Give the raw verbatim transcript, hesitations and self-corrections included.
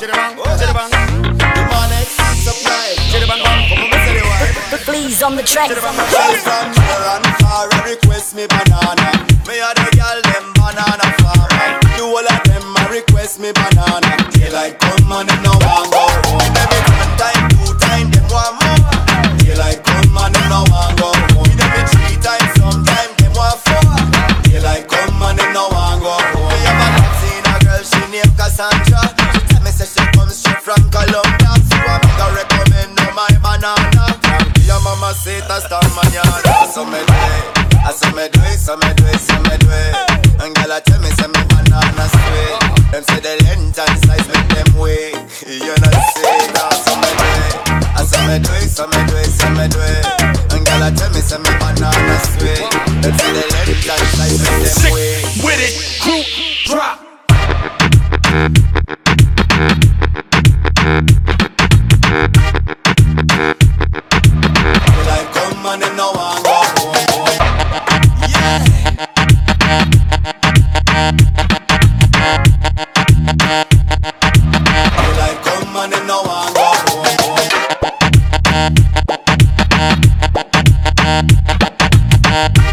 Chidabang, chidabang. The money supply. Chidabang, come on, say the word. Please on the track. Girls from near and far request me banana. Me a the girl them banana farmer. The whole of them a request me banana. Daylight come and them no want go home. Every one time, two time, them want more. Daylight come and them no want go home. Every three times, sometime them want four. Daylight come and them no want go home. Me have a love seen a girl, she named Cassandra. She tell me say she comes straight from Colombia. So I make her recommend her my banana. Your mama say it a star manana. So me do it, I so me do it, so me do it, so me do it. And girl a tell me say me banana sweet. Them say the length and size make them weak. You know say that. So me do it, I so me do it, so me do it, so me do it. And girl a tell me say me banana sweet. Them say the length and size make them Sick weak. with it, group drop. Like come and them no want go home. Yeah. Like come and them no want go home.